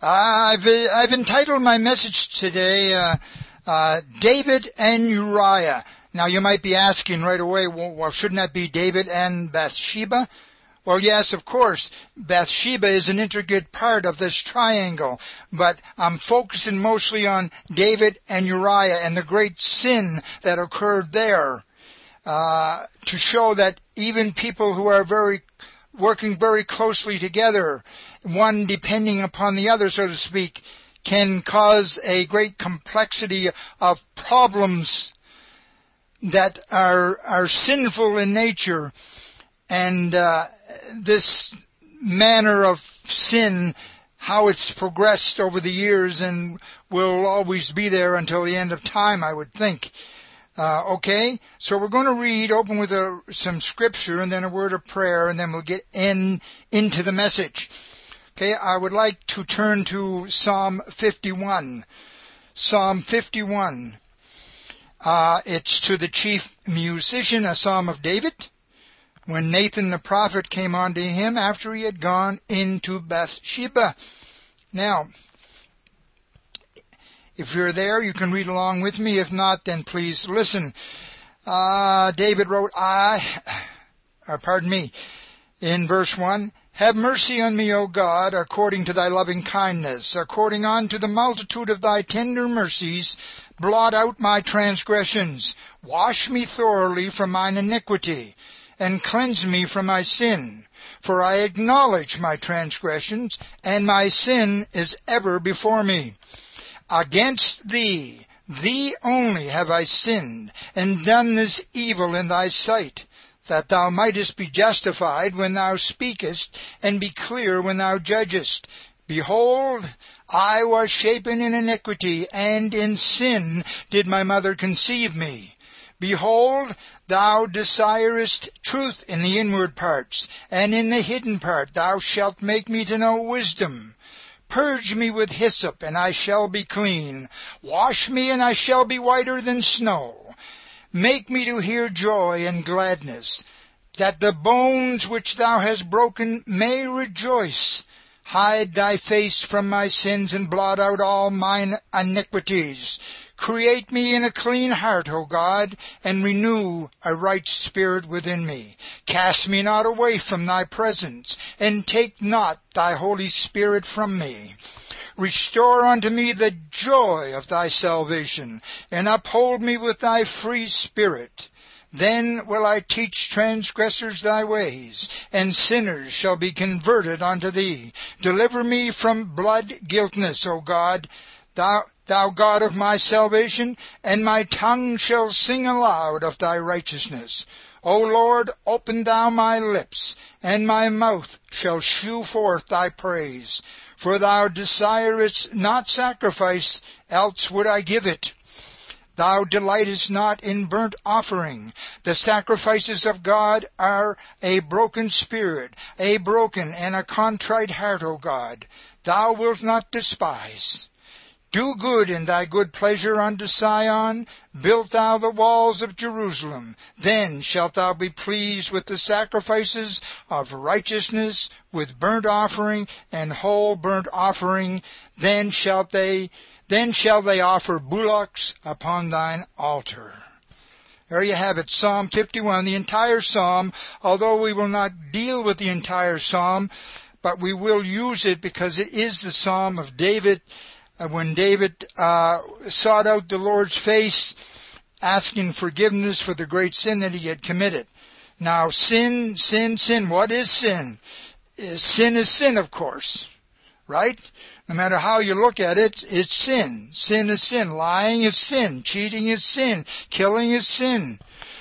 I've entitled my message today, David and Uriah. Now you might be asking right away, well, shouldn't that be David and Bathsheba? Well, yes, of course, Bathsheba is an intricate part of this triangle, but I'm focusing mostly on David and Uriah and the great sin that occurred there, to show that even people who are working very closely together, one depending upon the other, so to speak, can cause a great complexity of problems that are sinful in nature. And this manner of sin, how it's progressed over the years and will always be there until the end of time, I would think. Okay, so we're going to open with some scripture and then a word of prayer, and then we'll get into the message. Okay, I would like to turn to Psalm 51. Psalm 51. It's to the chief musician, a psalm of David, when Nathan the prophet came unto him after he had gone into Bathsheba. Now, if you're there, you can read along with me. If not, then please listen. David wrote, in verse 1, Have mercy on me, O God, according to thy loving kindness, according unto the multitude of thy tender mercies, blot out my transgressions. Wash me thoroughly from mine iniquity, and cleanse me from my sin. For I acknowledge my transgressions, and my sin is ever before me. Against thee only have I sinned, and done this evil in thy sight, that thou mightest be justified when thou speakest, and be clear when thou judgest. Behold, I was shapen in iniquity, and in sin did my mother conceive me. Behold, thou desirest truth in the inward parts, and in the hidden part thou shalt make me to know wisdom. Purge me with hyssop, and I shall be clean. Wash me, and I shall be whiter than snow. Make me to hear joy and gladness, that the bones which thou hast broken may rejoice. Hide thy face from my sins, and blot out all mine iniquities. Create me in a clean heart, O God, and renew a right spirit within me. Cast me not away from thy presence, and take not thy Holy Spirit from me. Restore unto me the joy of thy salvation, and uphold me with thy free spirit. Then will I teach transgressors thy ways, and sinners shall be converted unto thee. Deliver me from blood guiltness, O God, thou God of my salvation, and my tongue shall sing aloud of thy righteousness. O Lord, open thou my lips, and my mouth shall shew forth thy praise. For thou desirest not sacrifice, else would I give it. Thou delightest not in burnt offering. The sacrifices of God are a broken spirit, a broken and a contrite heart, O God. Thou wilt not despise. Do good in thy good pleasure unto Sion. Build thou the walls of Jerusalem. Then shalt thou be pleased with the sacrifices of righteousness, with burnt offering and whole burnt offering. Then shall they offer bullocks upon thine altar. There you have it, Psalm 51, the entire psalm, although we will not deal with the entire psalm, but we will use it because it is the psalm of David, when David sought out the Lord's face, asking forgiveness for the great sin that he had committed. Now, sin. What is sin? Sin is sin, of course. Right? No matter how you look at it, it's sin. Sin is sin. Lying is sin. Cheating is sin. Killing is sin.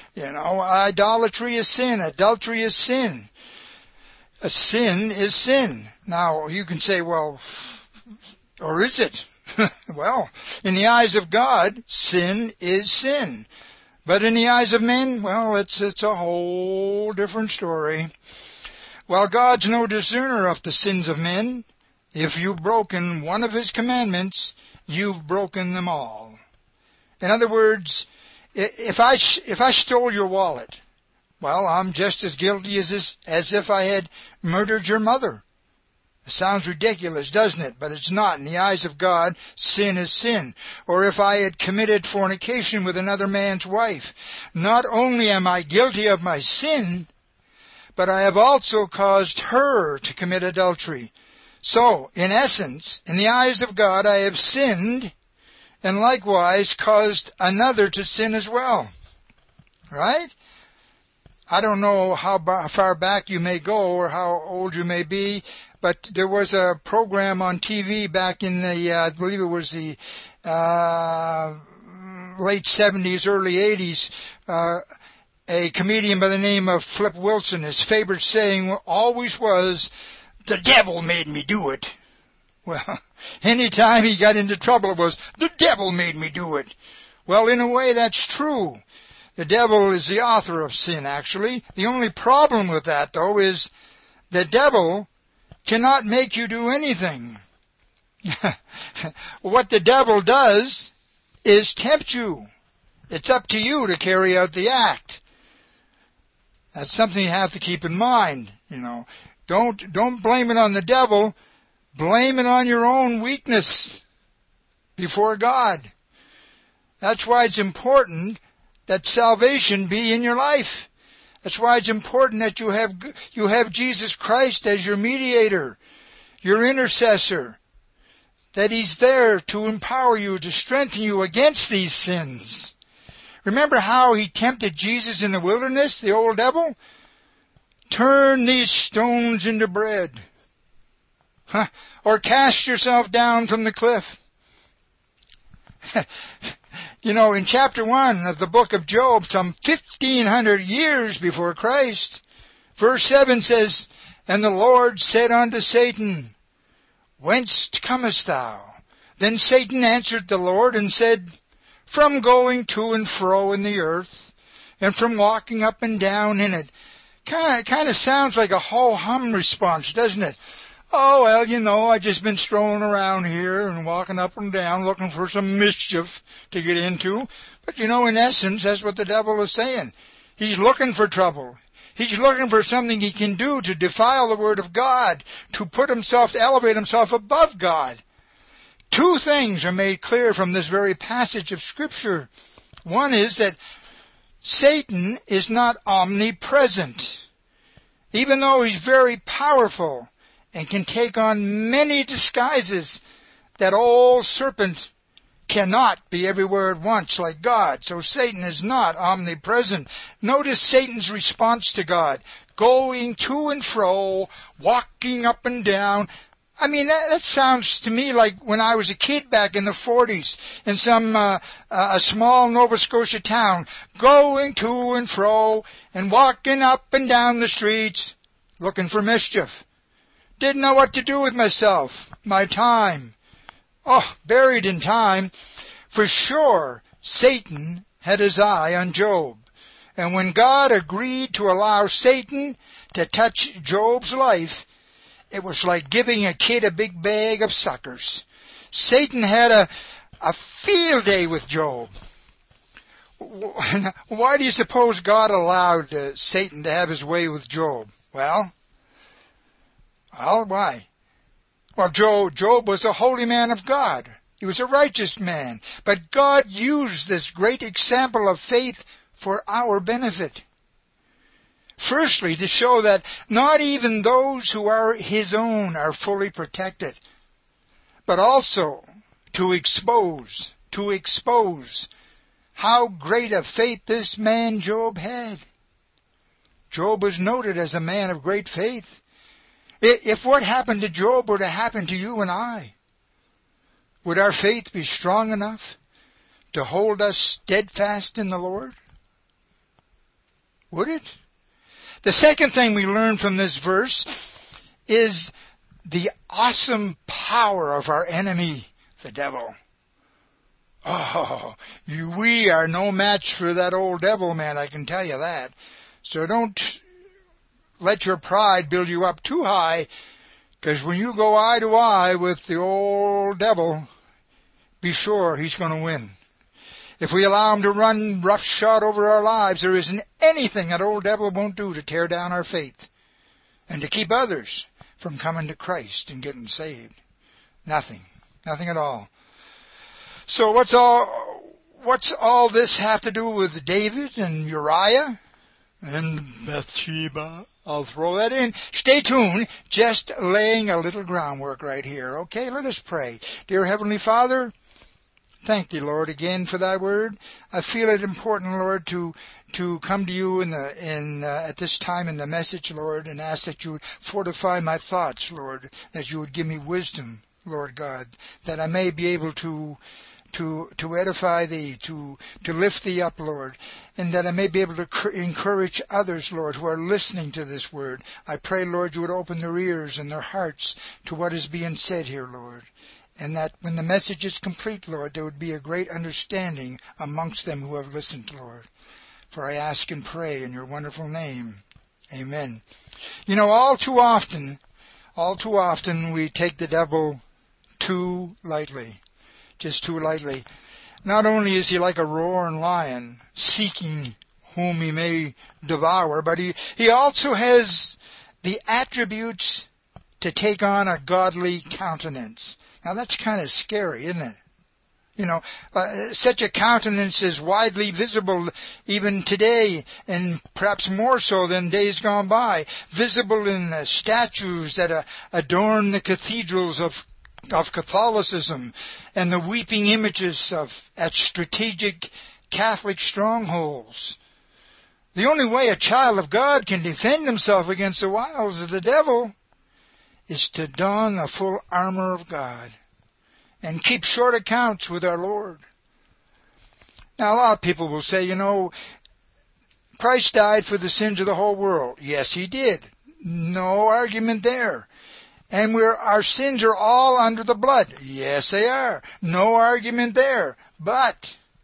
Idolatry is sin. Adultery is sin. A sin is sin. Now, you can say, well, or is it? Well, in the eyes of God, sin is sin. But in the eyes of men, well, it's a whole different story. Well, God's no discerner of the sins of men. If you've broken one of His commandments, you've broken them all. In other words, if I stole your wallet, well, I'm just as guilty as if I had murdered your mother. It sounds ridiculous, doesn't it? But it's not. In the eyes of God, sin is sin. Or if I had committed fornication with another man's wife, not only am I guilty of my sin, but I have also caused her to commit adultery. So, in essence, in the eyes of God, I have sinned, and likewise caused another to sin as well. Right? I don't know how far back you may go or how old you may be, but there was a program on TV back in the, I believe it was the late 70s, early 80s, a comedian by the name of Flip Wilson, his favorite saying always was, "The devil made me do it." Well, anytime he got into trouble it was, "The devil made me do it." Well, in a way that's true. The devil is the author of sin, actually. The only problem with that, though, is the devil cannot make you do anything. What the devil does is tempt you. It's up to you to carry out the act. That's something you have to keep in mind. Don't blame it on the devil. Blame it on your own weakness before God. That's why it's important that salvation be in your life. That's why it's important that you have Jesus Christ as your mediator, your intercessor, that He's there to empower you, to strengthen you against these sins. Remember how he tempted Jesus in the wilderness, the old devil? Turn these stones into bread. Or cast yourself down from the cliff. In chapter 1 of the book of Job, some 1,500 years before Christ, verse 7 says, "And the Lord said unto Satan, Whence comest thou? Then Satan answered the Lord and said, From going to and fro in the earth, and from walking up and down in it." Kind of sounds like a ho-hum response, doesn't it? "Oh, well, I've just been strolling around here and walking up and down looking for some mischief to get into." But in essence, that's what the devil is saying. He's looking for trouble. He's looking for something he can do to defile the Word of God, to elevate himself above God. Two things are made clear from this very passage of Scripture. One is that Satan is not omnipresent. Even though he's very powerful and can take on many disguises, that old serpent cannot be everywhere at once like God. So Satan is not omnipresent. Notice Satan's response to God. Going to and fro, walking up and down. That sounds to me like when I was a kid back in the 40s in some a small Nova Scotia town, going to and fro and walking up and down the streets looking for mischief. Didn't know what to do with myself, my time. Buried in time. For sure, Satan had his eye on Job. And when God agreed to allow Satan to touch Job's life, it was like giving a kid a big bag of suckers. Satan had a field day with Job. Why do you suppose God allowed Satan to have his way with Job? Well, why? Well, Job was a holy man of God. He was a righteous man. But God used this great example of faith for our benefit. Firstly, to show that not even those who are His own are fully protected, but also to expose how great a faith this man Job had. Job was noted as a man of great faith. If what happened to Job were to happen to you and I, would our faith be strong enough to hold us steadfast in the Lord? Would it? The second thing we learn from this verse is the awesome power of our enemy, the devil. We are no match for that old devil, man, I can tell you that. So don't let your pride build you up too high, because when you go eye to eye with the old devil, be sure he's going to win. If we allow him to run roughshod over our lives, there isn't anything that old devil won't do to tear down our faith and to keep others from coming to Christ and getting saved? Nothing. Nothing at all. So what's all this have to do with David and Uriah and Bathsheba? I'll throw that in. Stay tuned. Just laying a little groundwork right here. Okay, let us pray. Dear Heavenly Father, thank Thee, Lord, again for Thy word. I feel it important, Lord, to come to You at this time in the message, Lord, and ask that You would fortify my thoughts, Lord, that You would give me wisdom, Lord God, that I may be able to edify Thee, to lift Thee up, Lord, and that I may be able to encourage others, Lord, who are listening to this word. I pray, Lord, You would open their ears and their hearts to what is being said here, Lord, and that when the message is complete, Lord, there would be a great understanding amongst them who have listened, Lord. For I ask and pray in Your wonderful name. Amen. You know, all too often we take the devil too lightly. Just too lightly. Not only is he like a roaring lion, seeking whom he may devour, but he also has the attributes to take on a godly countenance. Now that's kind of scary, isn't it? You know, such a countenance is widely visible even today, and perhaps more so than days gone by. Visible in the statues that adorn the cathedrals of Catholicism and the weeping images at strategic Catholic strongholds. The only way a child of God can defend himself against the wiles of the devil is to don the full armor of God and keep short accounts with our Lord. Now, a lot of people will say, you know, Christ died for the sins of the whole world. Yes, He did. No argument there. And our sins are all under the blood. Yes, they are. No argument there. But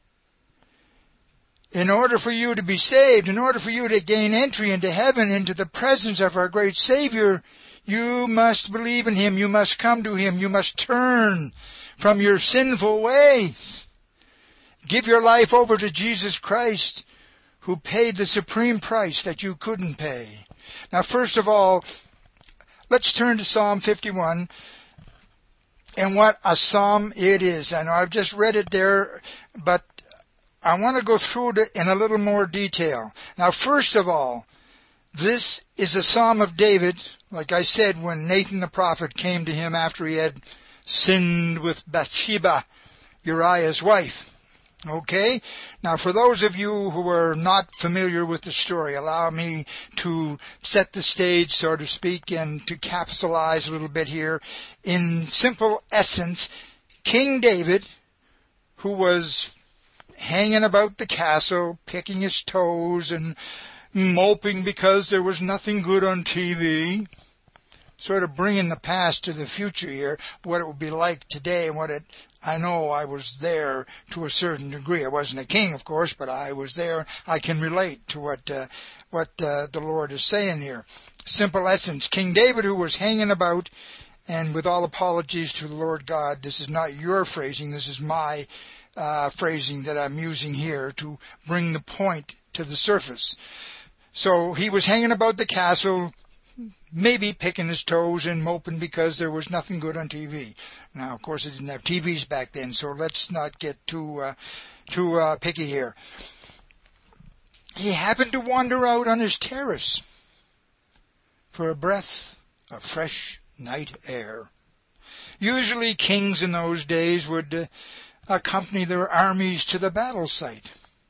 in order for you to be saved, in order for you to gain entry into heaven, into the presence of our great Savior, you must believe in Him. You must come to Him. You must turn from your sinful ways. Give your life over to Jesus Christ, who paid the supreme price that you couldn't pay. Now, first of all, let's turn to Psalm 51, and what a psalm it is. I know I've just read it there, but I want to go through it in a little more detail. Now, first of all, this is a psalm of David, like I said, when Nathan the prophet came to him after he had sinned with Bathsheba, Uriah's wife. Okay? Now, for those of you who are not familiar with the story, allow me to set the stage, so to speak, and to capsulize a little bit here. In simple essence, King David, who was hanging about the castle, picking his toes and moping because there was nothing good on TV, sort of bringing the past to the future here, what it would be like today and I know I was there to a certain degree. I wasn't a king, of course, but I was there. I can relate to what the Lord is saying here. Simple essence. King David, who was hanging about, and with all apologies to the Lord God, this is not your phrasing, this is my phrasing that I'm using here to bring the point to the surface. So he was hanging about the castle, maybe picking his toes and moping because there was nothing good on TV. Now, of course, they didn't have TVs back then, so let's not get too picky here. He happened to wander out on his terrace for a breath of fresh night air. Usually, kings in those days would accompany their armies to the battle site.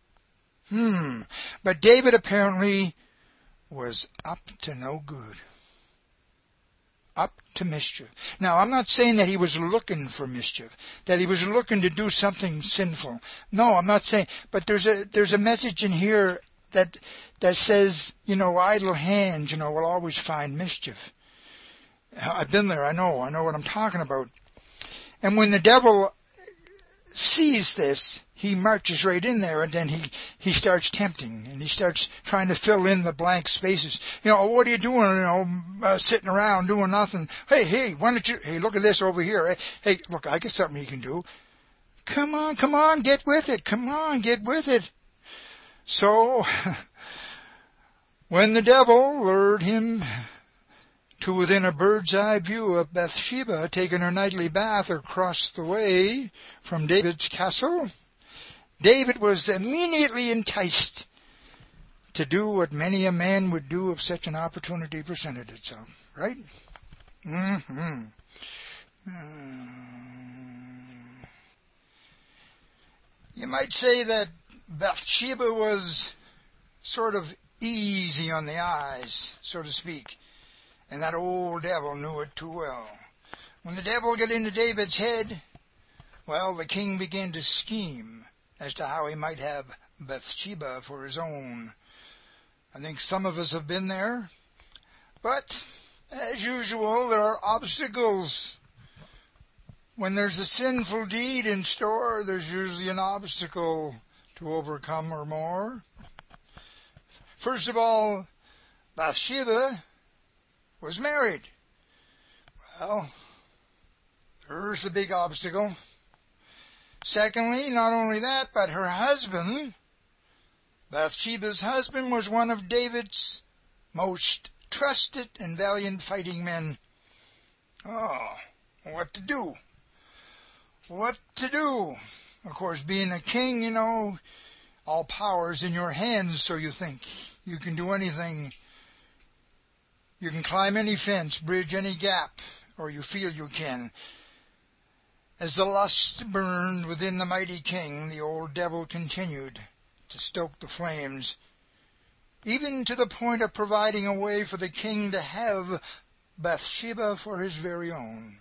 But David apparently was up to no good. Up to mischief. Now, I'm not saying that he was looking for mischief, that he was looking to do something sinful. No, I'm not saying. But there's a message in here that says, you know, idle hands, you know, will always find mischief. I've been there. I know what I'm talking about. And when the devil sees this, he marches right in there, and then he starts tempting, and he starts trying to fill in the blank spaces. You know, what are you doing? You know, sitting around doing nothing. Hey, why don't you? Hey, look at this over here. Hey, look, I got something you can do. Come on, get with it. Come on, get with it. So, when the devil lured him to within a bird's eye view of Bathsheba taking her nightly bath across the way from David's castle, David was immediately enticed to do what many a man would do if such an opportunity presented itself. Right? Mm-hmm. You might say that Bathsheba was sort of easy on the eyes, so to speak, and that old devil knew it too well. When the devil got into David's head, well, the king began to scheme as to how he might have Bathsheba for his own. I think some of us have been there, but as usual, there are obstacles. When there's a sinful deed in store, there's usually an obstacle to overcome or more. First of all, Bathsheba was married. Well, there's a big obstacle. Secondly, not only that, but her husband, Bathsheba's husband, was one of David's most trusted and valiant fighting men. Oh, what to do? What to do? Of course, being a king, all power's in your hands, so you think. You can do anything. You can climb any fence, bridge any gap, or you feel you can. As the lust burned within the mighty king, the old devil continued to stoke the flames, even to the point of providing a way for the king to have Bathsheba for his very own.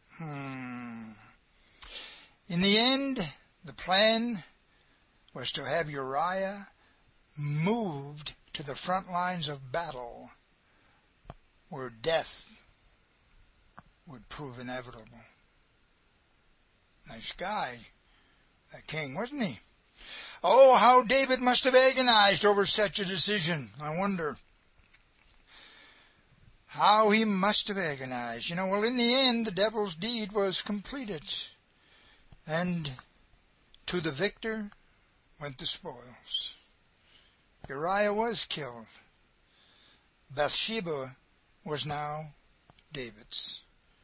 In the end, the plan was to have Uriah moved to the front lines of battle, where death would prove inevitable. Nice guy, that king, wasn't he? Oh, how David must have agonized over such a decision. I wonder how he must have agonized. Well, in the end, the devil's deed was completed. And to the victor went the spoils. Uriah was killed. Bathsheba was now David's.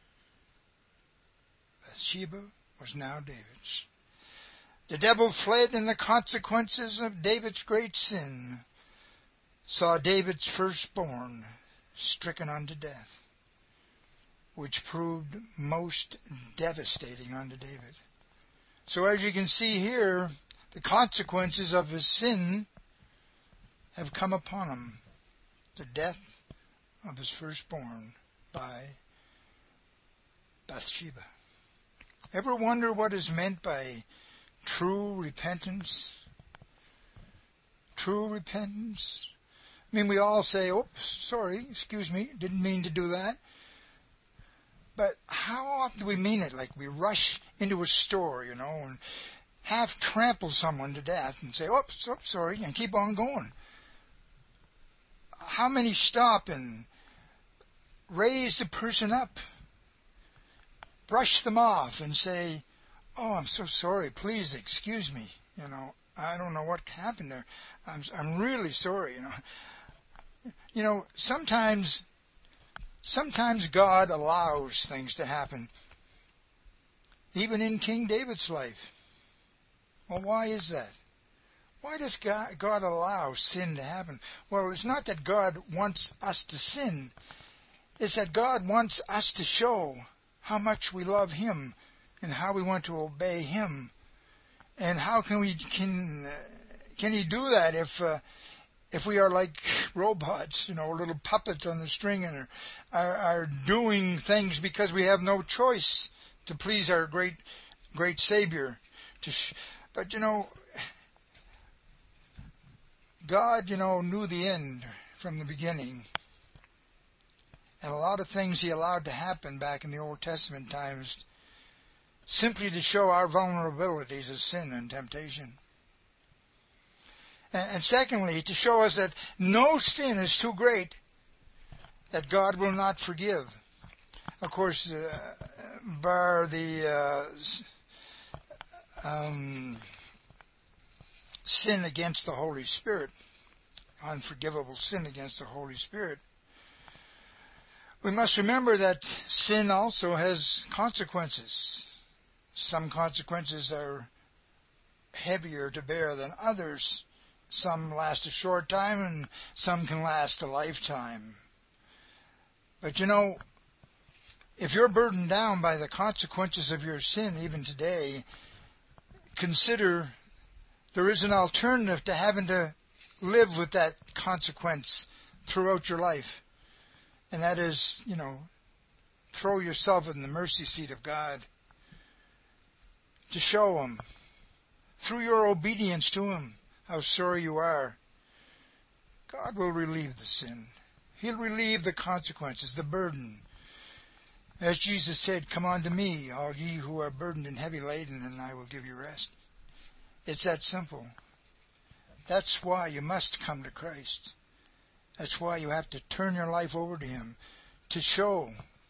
Bathsheba was now David's. The devil fled, and the consequences of David's great sin saw David's firstborn stricken unto death, which proved most devastating unto David. So as you can see here, the consequences of his sin have come upon him. The death of his firstborn by Bathsheba. Ever wonder what is meant by true repentance? True repentance? I mean, we all say, oops, sorry, excuse me, didn't mean to do that. But how often do we mean it? Like we rush into a store, and half trample someone to death and say, oops, sorry, and keep on going. How many stop and raise the person up, brush them off and say, oh, I'm so sorry, please excuse me, I don't know what happened there. I'm really sorry, Sometimes God allows things to happen, even in King David's life. Well, why is that? Why does God allow sin to happen? Well, it's not that God wants us to sin. It's that God wants us to show how much we love Him and how we want to obey Him. And how can He do that if we are like robots, little puppets on the string, and are doing things because we have no choice to please our great Savior? But God, knew the end from the beginning. And a lot of things He allowed to happen back in the Old Testament times simply to show our vulnerabilities of sin and temptation. And secondly, to show us that no sin is too great that God will not forgive. Of course, bar the sin against the Holy Spirit, unforgivable sin against the Holy Spirit. We must remember that sin also has consequences. Some consequences are heavier to bear than others. Some last a short time and some can last a lifetime. But you know, if you're burdened down by the consequences of your sin even today, consider there is an alternative to having to live with that consequence throughout your life. And that is, throw yourself in the mercy seat of God to show Him, through your obedience to Him, how sorry you are. God will relieve the sin. He'll relieve the consequences, the burden. As Jesus said, "Come unto me, all ye who are burdened and heavy laden, and I will give you rest." It's that simple. That's why you must come to Christ. That's why you have to turn your life over to Him, to show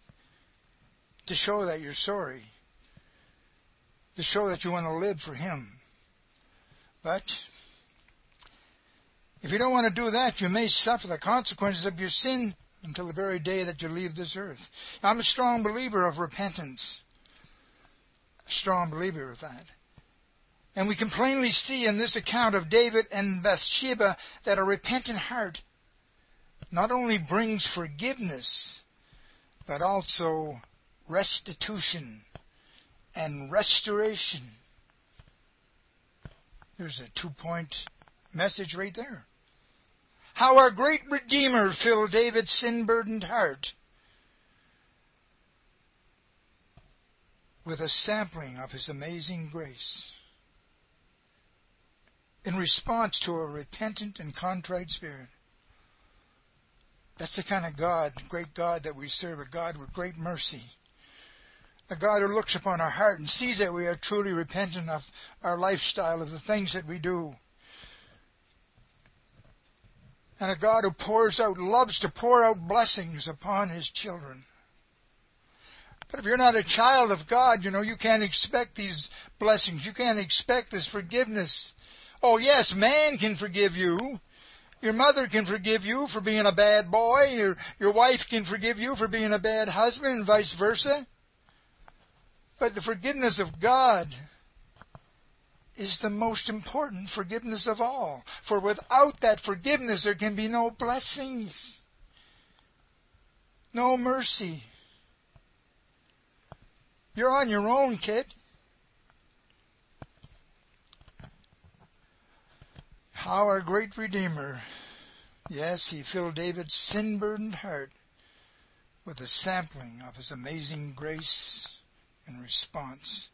that you're sorry, to show that you want to live for Him. But if you don't want to do that, you may suffer the consequences of your sin until the very day that you leave this earth. I'm a strong believer of repentance. A strong believer of that. And we can plainly see in this account of David and Bathsheba that a repentant heart not only brings forgiveness, but also restitution and restoration. There's a 2-point message right there. How our great Redeemer filled David's sin-burdened heart with a sampling of His amazing grace in response to a repentant and contrite spirit. That's the kind of God, great God that we serve, a God with great mercy. A God who looks upon our heart and sees that we are truly repentant of our lifestyle, of the things that we do. And a God who loves to pour out blessings upon His children. But if you're not a child of God, you can't expect these blessings. You can't expect this forgiveness. Oh yes, man can forgive you. Your mother can forgive you for being a bad boy. Your wife can forgive you for being a bad husband, and vice versa. But the forgiveness of God is the most important forgiveness of all. For without that forgiveness, there can be no blessings, no mercy. You're on your own, kid. How our great Redeemer, yes, He filled David's sin-burdened heart with a sampling of His amazing grace and response.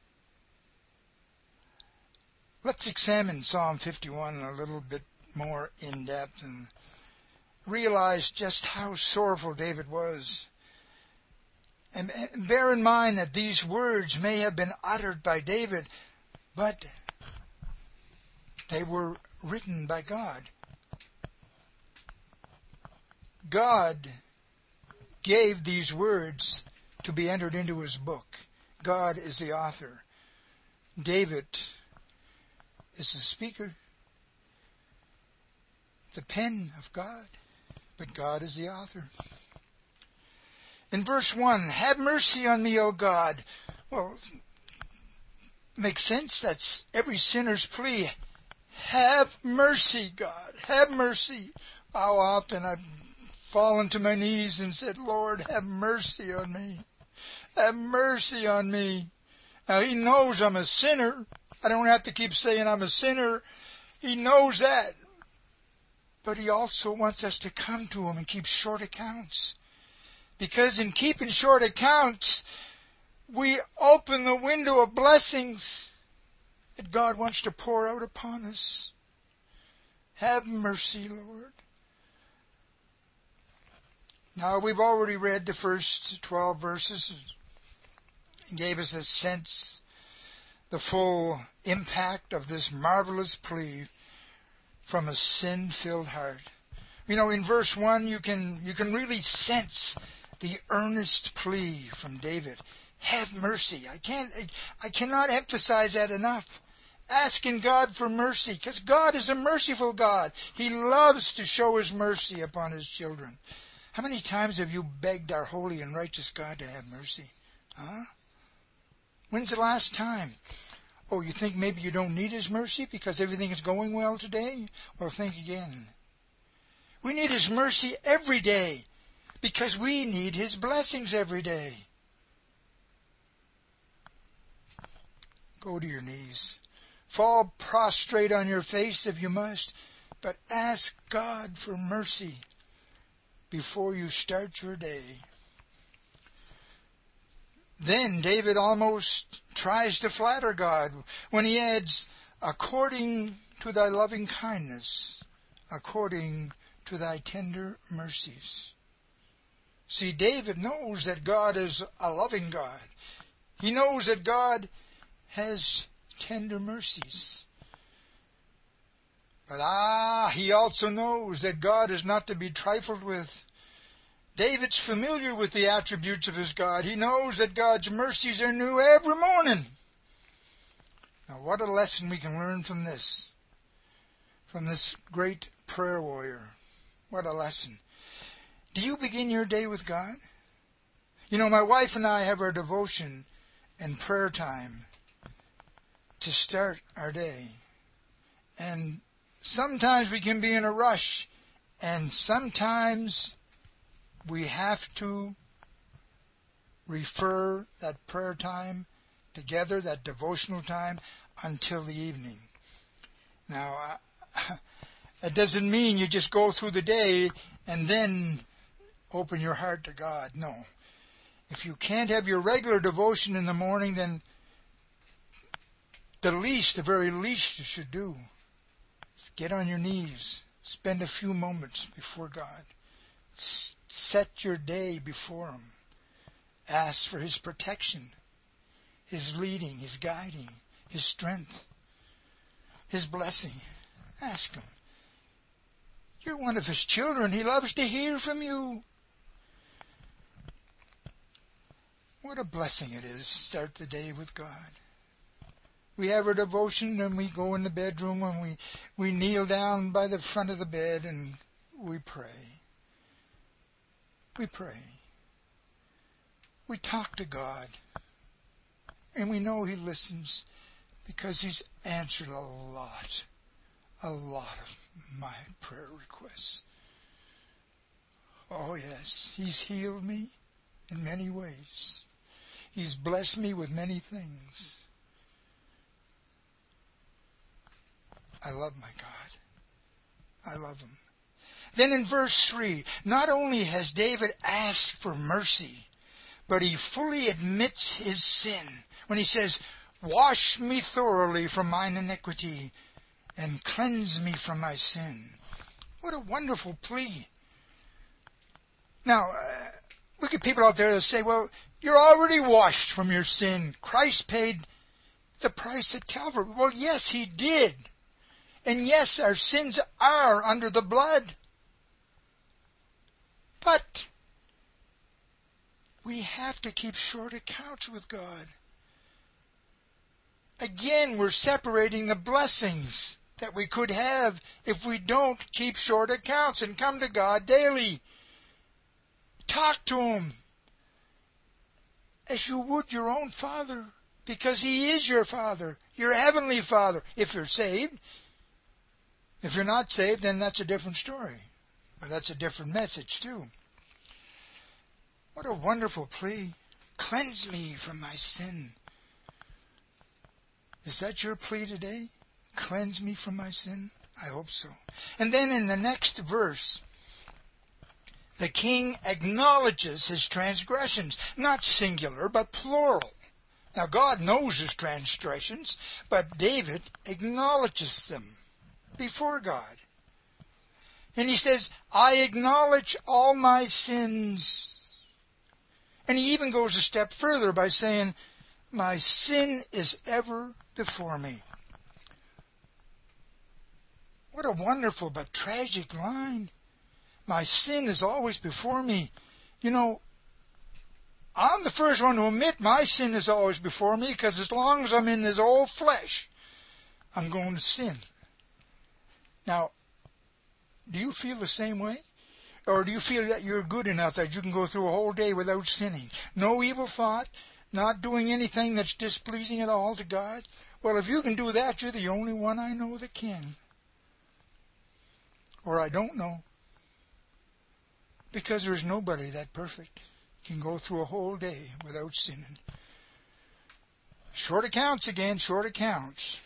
Let's examine Psalm 51 a little bit more in depth and realize just how sorrowful David was. And bear in mind that these words may have been uttered by David, but they were written by God. God gave these words to be entered into His book. God is the author. David is the speaker, the pen of God, but God is the author. In verse 1, "Have mercy on me, O God." Well, makes sense. That's every sinner's plea. Have mercy, God. Have mercy. How often I've fallen to my knees and said, "Lord, have mercy on me. Have mercy on me." Now, He knows I'm a sinner. I don't have to keep saying I'm a sinner. He knows that. But He also wants us to come to Him and keep short accounts. Because in keeping short accounts, we open the window of blessings that God wants to pour out upon us. Have mercy, Lord. Now, we've already read the first 12 verses. It gave us a sense, the full impact of this marvelous plea from a sin-filled heart. In verse 1, you can really sense the earnest plea from David. Have mercy. I cannot emphasize that enough. Asking God for mercy, because God is a merciful God. He loves to show His mercy upon His children. How many times have you begged our holy and righteous God to have mercy? Huh? When's the last time? Oh, you think maybe you don't need His mercy because everything is going well today? Well, think again. We need His mercy every day because we need His blessings every day. Go to your knees. Fall prostrate on your face if you must, but ask God for mercy before you start your day. Then David almost tries to flatter God when he adds, according to thy loving kindness, according to thy tender mercies. See, David knows that God is a loving God. He knows that God has tender mercies. But he also knows that God is not to be trifled with. David's familiar with the attributes of his God. He knows that God's mercies are new every morning. Now, what a lesson we can learn from this great prayer warrior. What a lesson. Do you begin your day with God? You know, my wife and I have our devotion and prayer time to start our day. And sometimes we can be in a rush, and sometimes we have to refer that prayer time together, that devotional time, until the evening. Now, it doesn't mean you just go through the day and then open your heart to God. No. If you can't have your regular devotion in the morning, then the very least you should do is get on your knees. Spend a few moments before God. Set your day before Him. Ask for His protection, His leading, His guiding, His strength, His blessing. Ask Him. You're one of His children. He loves to hear from you. What a blessing it is to start the day with God. We have our devotion and we go in the bedroom and we kneel down by the front of the bed and we pray. We pray. We talk to God. And we know He listens because He's answered a lot of my prayer requests. Oh yes, He's healed me in many ways. He's blessed me with many things. I love my God. I love Him. Then in verse 3, not only has David asked for mercy, but he fully admits his sin when he says, wash me thoroughly from mine iniquity and cleanse me from my sin. What a wonderful plea. Now, look at people out there that say, well, you're already washed from your sin. Christ paid the price at Calvary. Well, yes, He did. And yes, our sins are under the blood. But we have to keep short accounts with God. Again, we're separating the blessings that we could have if we don't keep short accounts and come to God daily. Talk to Him as you would your own Father, because He is your Father, your Heavenly Father, if you're saved. If you're not saved, then that's a different story. But that's a different message, too. What a wonderful plea. Cleanse me from my sin. Is that your plea today? Cleanse me from my sin? I hope so. And then in the next verse, the king acknowledges his transgressions. Not singular, but plural. Now, God knows his transgressions, but David acknowledges them before God. And he says, I acknowledge all my sins. And he even goes a step further by saying, my sin is ever before me. What a wonderful but tragic line. My sin is always before me. You know, I'm the first one to admit my sin is always before me, because as long as I'm in this old flesh, I'm going to sin. Now, do you feel the same way? Or do you feel that you're good enough that you can go through a whole day without sinning? No evil thought, not doing anything that's displeasing at all to God? Well, if you can do that, you're the only one I know that can. Or I don't know. Because there's nobody that perfect can go through a whole day without sinning. Short accounts again, short accounts.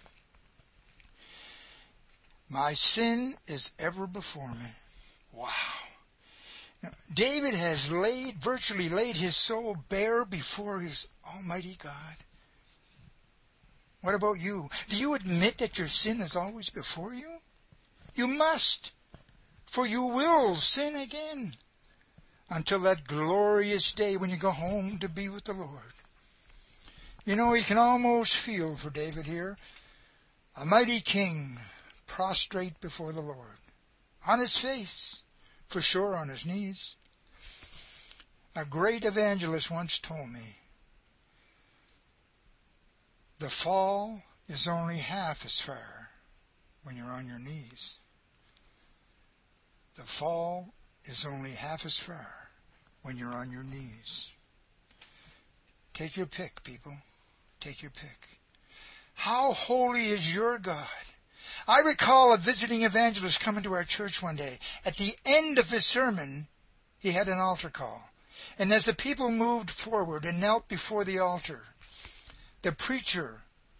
My sin is ever before me. Wow. Now, David has virtually laid his soul bare before his Almighty God. What about you? Do you admit that your sin is always before you? You must, for you will sin again until that glorious day when you go home to be with the Lord. You know, you can almost feel for David here, a mighty king prostrate before the Lord, on his face, for sure on his knees. A great evangelist once told me, the fall is only half as far when you're on your knees. The fall is only half as far when you're on your knees. Take your pick, people. Take your pick. How holy is your God? I recall a visiting evangelist coming to our church one day. At the end of his sermon, he had an altar call. And as the people moved forward and knelt before the altar, the preacher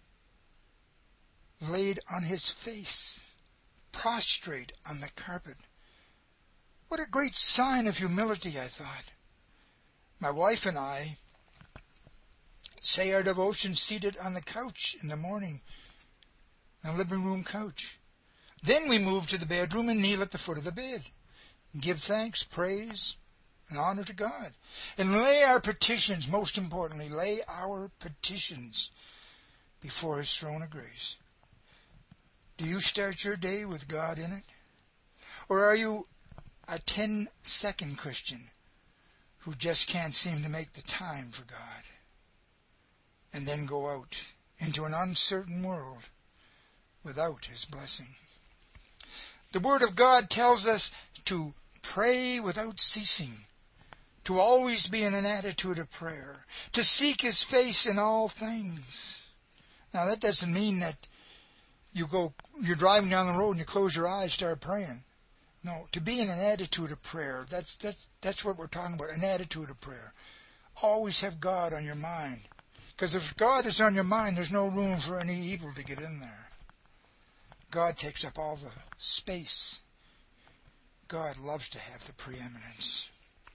laid on his face, prostrate on the carpet. What a great sign of humility, I thought. My wife and I say our devotion seated on the couch in the morning, on the living room couch. Then we move to the bedroom and kneel at the foot of the bed and give thanks, praise, and honor to God. And lay our petitions, most importantly, lay our petitions before His throne of grace. Do you start your day with God in it? Or are you a 10-second Christian who just can't seem to make the time for God and then go out into an uncertain world without His blessing? The Word of God tells us to pray without ceasing, to always be in an attitude of prayer, to seek His face in all things. Now that doesn't mean that you're driving down the road and you close your eyes, start praying. No, to be in an attitude of prayer, that's what we're talking about, an attitude of prayer. Always have God on your mind. Because if God is on your mind, there's no room for any evil to get in there. God takes up all the space. God loves to have the preeminence.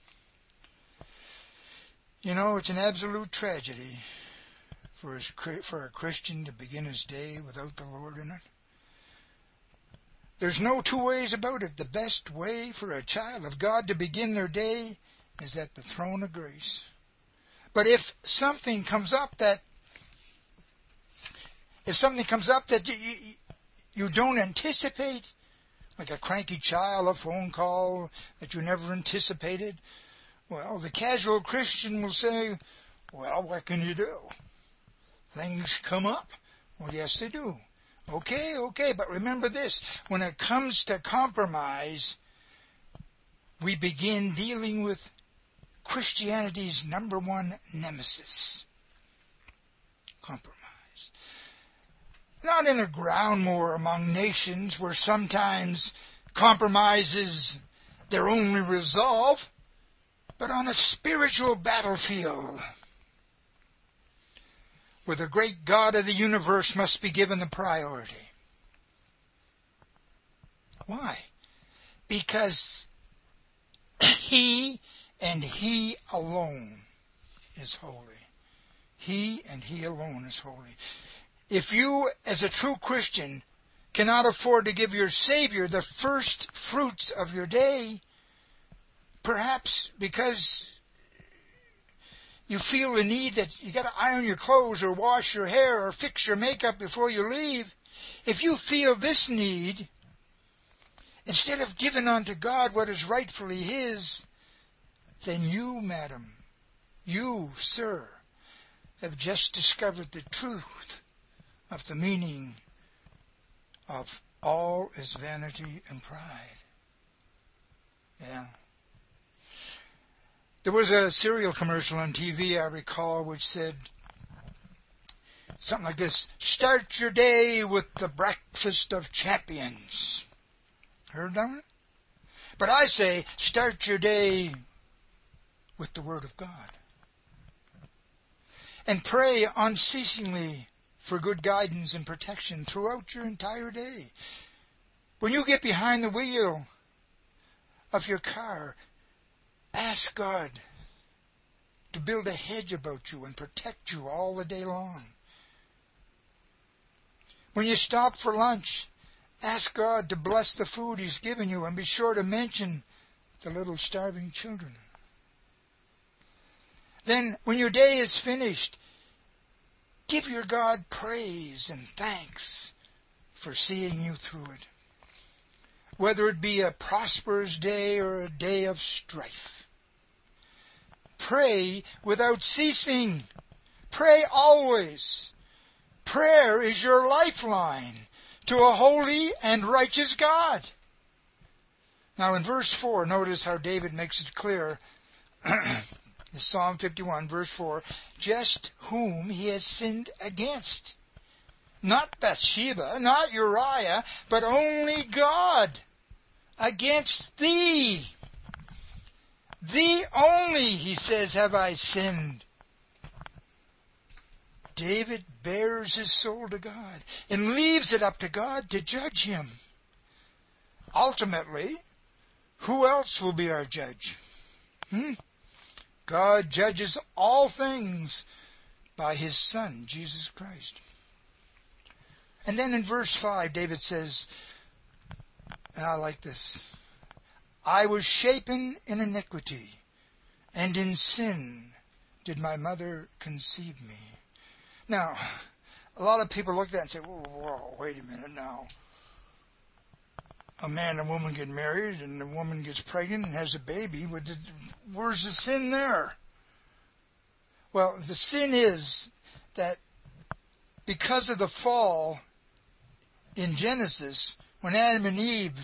You know, it's an absolute tragedy for a Christian to begin his day without the Lord in it. There's no two ways about it. The best way for a child of God to begin their day is at the throne of grace. But if something comes up that you don't anticipate, like a cranky child, a phone call that you never anticipated, well, the casual Christian will say, well, what can you do? Things come up. Well, yes, they do. Okay, but remember this. When it comes to compromise, we begin dealing with Christianity's number one nemesis. Compromise. Not in a ground war among nations where sometimes compromise is their only resolve, but on a spiritual battlefield where the great God of the universe must be given the priority. Why? Because He and He alone is holy. He and He alone is holy. If you, as a true Christian, cannot afford to give your Savior the first fruits of your day, perhaps because you feel the need that you got to iron your clothes or wash your hair or fix your makeup before you leave, if you feel this need, instead of giving unto God what is rightfully His, then you, madam, you, sir, have just discovered the truth of the meaning of all is vanity and pride. Yeah. There was a cereal commercial on TV, I recall, which said something like this: "Start your day with the breakfast of champions." Heard that one? But I say, start your day with the Word of God. And pray unceasingly for good guidance and protection throughout your entire day. When you get behind the wheel of your car, ask God to build a hedge about you and protect you all the day long. When you stop for lunch, ask God to bless the food He's given you, and be sure to mention the little starving children. Then, when your day is finished, give your God praise and thanks for seeing you through it. Whether it be a prosperous day or a day of strife. Pray without ceasing. Pray always. Prayer is your lifeline to a holy and righteous God. Now in verse 4, notice how David makes it clear. Psalm 51, verse 4, just whom he has sinned against. Not Bathsheba, not Uriah, but only God. Against thee. Thee only, he says, have I sinned. David bears his soul to God and leaves it up to God to judge him. Ultimately, who else will be our judge? God judges all things by His Son, Jesus Christ. And then in verse 5, David says, and I like this, I was shapen in iniquity, and in sin did my mother conceive me. Now, a lot of people look at that and say, whoa, wait a minute now. A man and a woman get married, and the woman gets pregnant and has a baby. Where's the sin there? Well, the sin is that because of the fall in Genesis, when Adam and Eve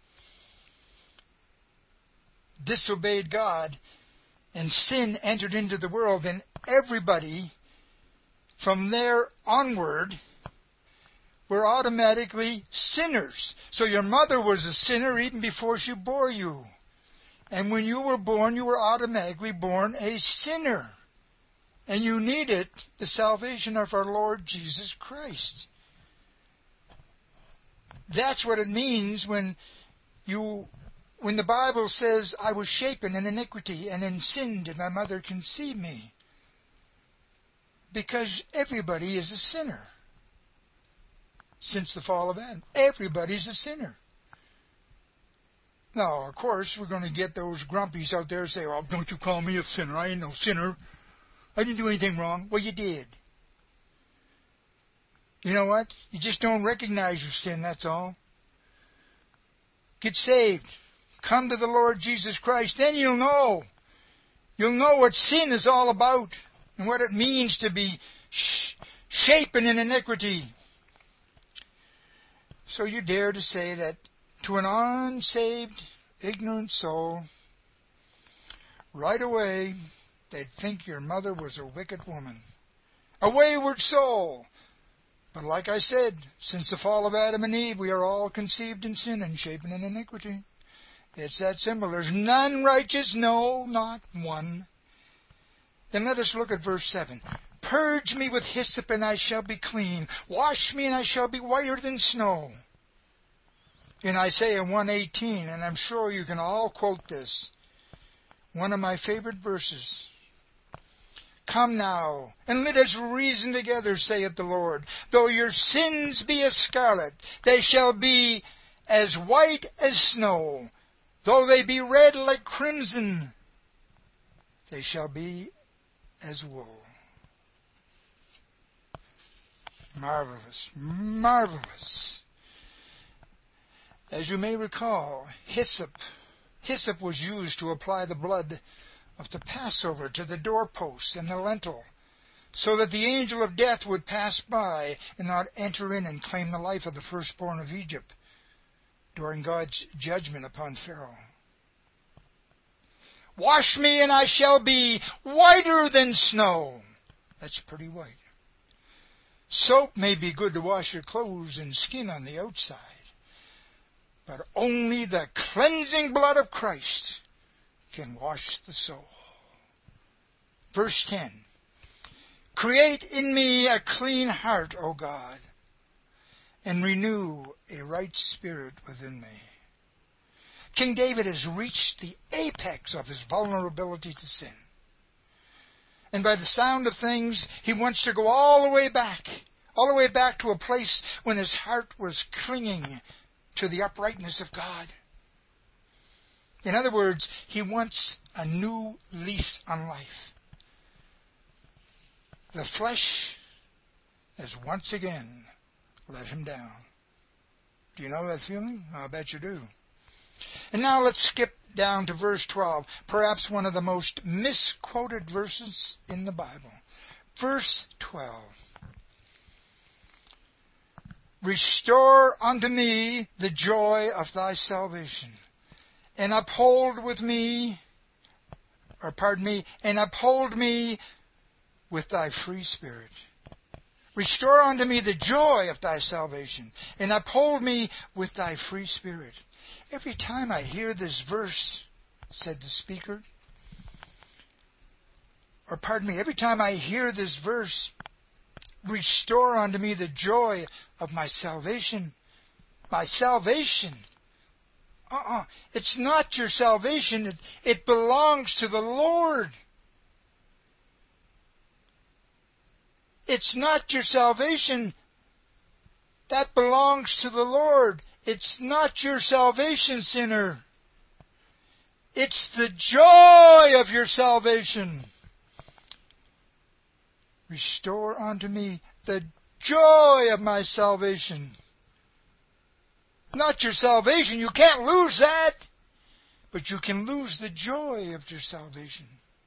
disobeyed God and sin entered into the world, then everybody from there onward were automatically sinners. So your mother was a sinner even before she bore you. And when you were born, you were automatically born a sinner. And you needed the salvation of our Lord Jesus Christ. That's what it means when the Bible says, I was shapen in iniquity, and in sin did my mother conceive me. Because everybody is a sinner. Since the fall of Adam, everybody's a sinner. Now, of course, we're going to get those grumpies out there and say, oh, don't you call me a sinner. I ain't no sinner. I didn't do anything wrong. Well, you did. You know what? You just don't recognize your sin, that's all. Get saved. Come to the Lord Jesus Christ. Then you'll know. You'll know what sin is all about and what it means to be shapen in iniquity. So you dare to say that to an unsaved, ignorant soul, right away, they'd think your mother was a wicked woman, a wayward soul. But like I said, since the fall of Adam and Eve, we are all conceived in sin and shapen in iniquity. It's that simple. There's none righteous, no, not one. Then let us look at verse 7. Purge me with hyssop, and I shall be clean. Wash me, and I shall be whiter than snow. In Isaiah 1:18, and I'm sure you can all quote this, one of my favorite verses. Come now, and let us reason together, saith the Lord. Though your sins be as scarlet, they shall be as white as snow. Though they be red like crimson, they shall be as wool. Marvelous, marvelous. As you may recall, hyssop was used to apply the blood of the Passover to the doorposts and the lintel, so that the angel of death would pass by and not enter in and claim the life of the firstborn of Egypt during God's judgment upon Pharaoh. Wash me, and I shall be whiter than snow. That's pretty white. Soap may be good to wash your clothes and skin on the outside, but only the cleansing blood of Christ can wash the soul. Verse 10. Create in me a clean heart, O God, and renew a right spirit within me. King David has reached the apex of his vulnerability to sin. And by the sound of things, he wants to go all the way back to a place when his heart was clinging to the uprightness of God. In other words, he wants a new lease on life. The flesh has once again let him down. Do you know that feeling? I bet you do. And now let's skip down to verse 12, perhaps one of the most misquoted verses in the Bible. Verse 12. Restore unto me the joy of thy salvation, and uphold me with thy free spirit. Restore unto me the joy of thy salvation, and uphold me with thy free spirit. Every time I hear this verse, said the speaker, every time I hear this verse, restore unto me the joy of my salvation. My salvation. It's not your salvation. It belongs to the Lord. It's not your salvation. That belongs to the Lord. It's not your salvation, sinner. It's the joy of your salvation. Restore unto me the joy of my salvation. Not your salvation. You can't lose that. But you can lose the joy of your salvation.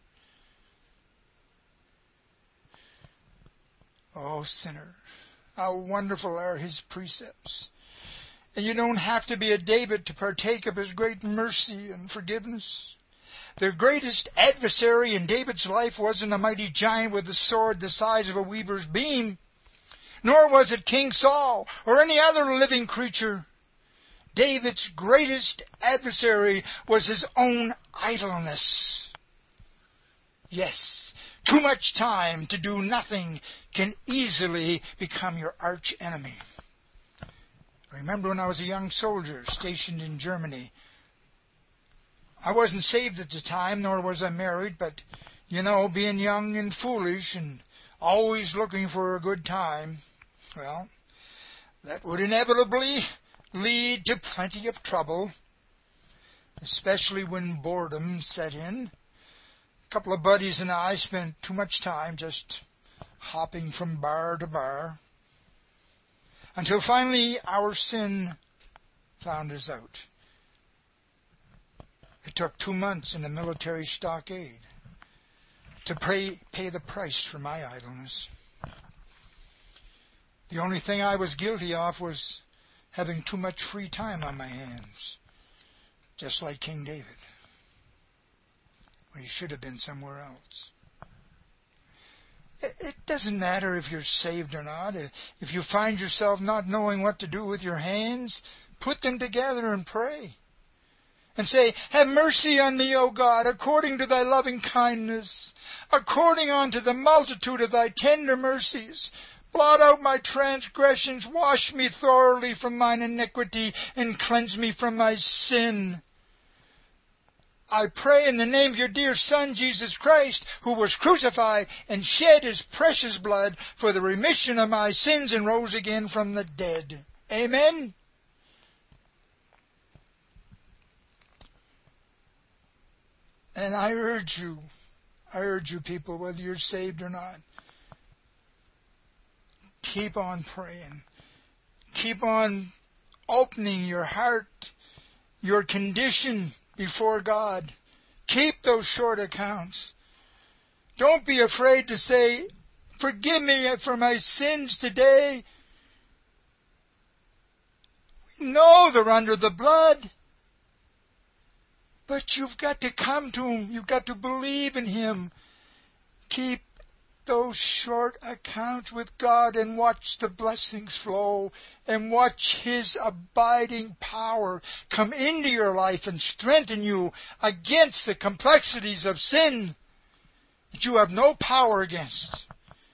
Oh, sinner, how wonderful are his precepts. And you don't have to be a David to partake of his great mercy and forgiveness. The greatest adversary in David's life wasn't a mighty giant with a sword the size of a weaver's beam, nor was it King Saul or any other living creature. David's greatest adversary was his own idleness. Yes, too much time to do nothing can easily become your arch enemy. I remember when I was a young soldier stationed in Germany. I wasn't saved at the time, nor was I married, but, being young and foolish and always looking for a good time, well, that would inevitably lead to plenty of trouble, especially when boredom set in. A couple of buddies and I spent too much time just hopping from bar to bar, until finally our sin found us out. It took 2 months in the military stockade to pay the price for my idleness. The only thing I was guilty of was having too much free time on my hands, just like King David. Well, he should have been somewhere else. It doesn't matter if you're saved or not. If you find yourself not knowing what to do with your hands, put them together and pray. And say, have mercy on me, O God, according to thy loving kindness, according unto the multitude of thy tender mercies. Blot out my transgressions, wash me thoroughly from mine iniquity, and cleanse me from my sin. I pray in the name of your dear Son, Jesus Christ, who was crucified and shed his precious blood for the remission of my sins and rose again from the dead. Amen? And I urge you people, whether you're saved or not, keep on praying. Keep on opening your heart, your condition before God. Keep those short accounts. Don't be afraid to say, forgive me for my sins today. We know they're under the blood. But you've got to come to Him. You've got to believe in Him. Keep those short accounts with God and watch the blessings flow and watch His abiding power come into your life and strengthen you against the complexities of sin that you have no power against.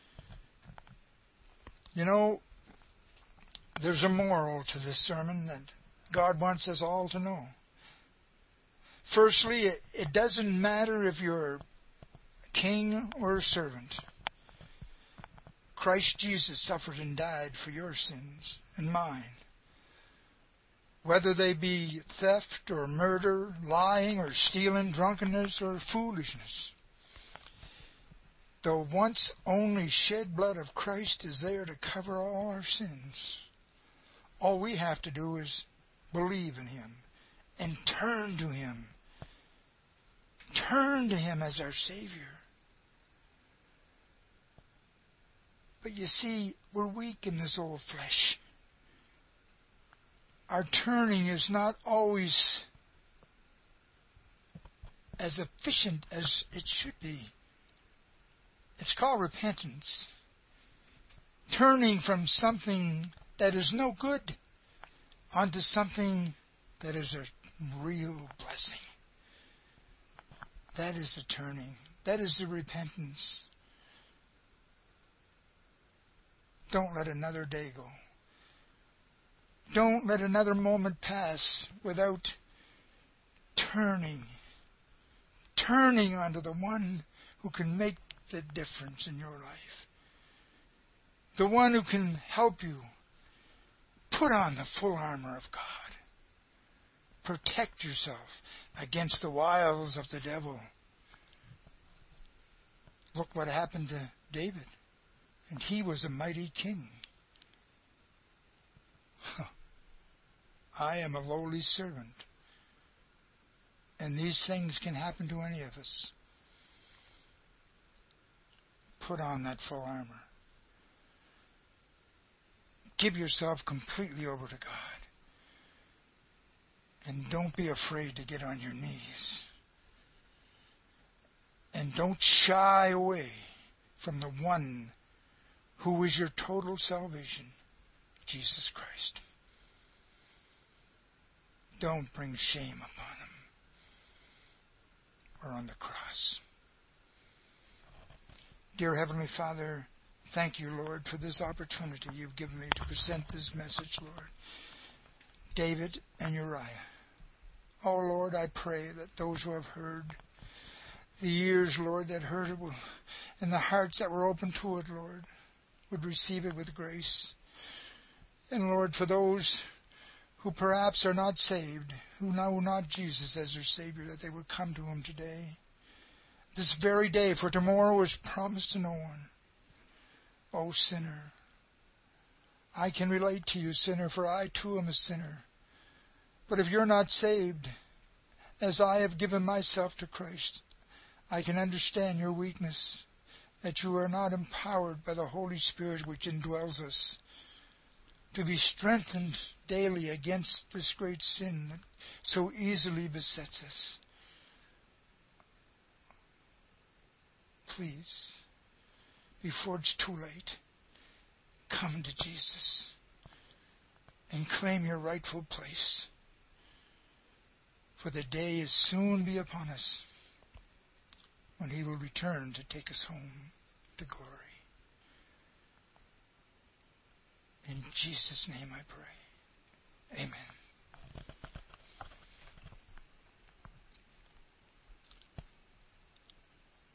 You know, there's a moral to this sermon that God wants us all to know. Firstly, it doesn't matter if you're a king or a servant. Christ Jesus suffered and died for your sins and mine. Whether they be theft or murder, lying or stealing, drunkenness or foolishness. The once only shed blood of Christ is there to cover all our sins. All we have to do is believe in Him and turn to Him. Turn to Him as our Savior. But you see, we're weak in this old flesh. Our turning is not always as efficient as it should be. It's called repentance. Turning from something that is no good onto something that is a real blessing. That is the turning. That is the repentance. Don't let another day go. Don't let another moment pass without turning onto the one who can make the difference in your life. The one who can help you put on the full armor of God. Protect yourself against the wiles of the devil. Look what happened to David. And he was a mighty king. I am a lowly servant. And these things can happen to any of us. Put on that full armor. Give yourself completely over to God. And don't be afraid to get on your knees. And don't shy away from the one who is your total salvation, Jesus Christ. Don't bring shame upon Him or on the cross. Dear Heavenly Father, thank you, Lord, for this opportunity you've given me to present this message, Lord. David and Uriah. Oh, Lord, I pray that those who have heard, the ears, Lord, that heard it, and the hearts that were open to it, Lord, would receive it with grace. And Lord, for those who perhaps are not saved, who know not Jesus as their Savior, that they would come to Him today, this very day, for tomorrow is promised to no one. Oh, sinner, I can relate to you, sinner, for I too am a sinner. But if you're not saved, as I have given myself to Christ, I can understand your weakness, that you are not empowered by the Holy Spirit which indwells us to be strengthened daily against this great sin that so easily besets us. Please, before it's too late, come to Jesus and claim your rightful place, for the day is soon be upon us when He will return to take us home to glory. In Jesus' name I pray. Amen.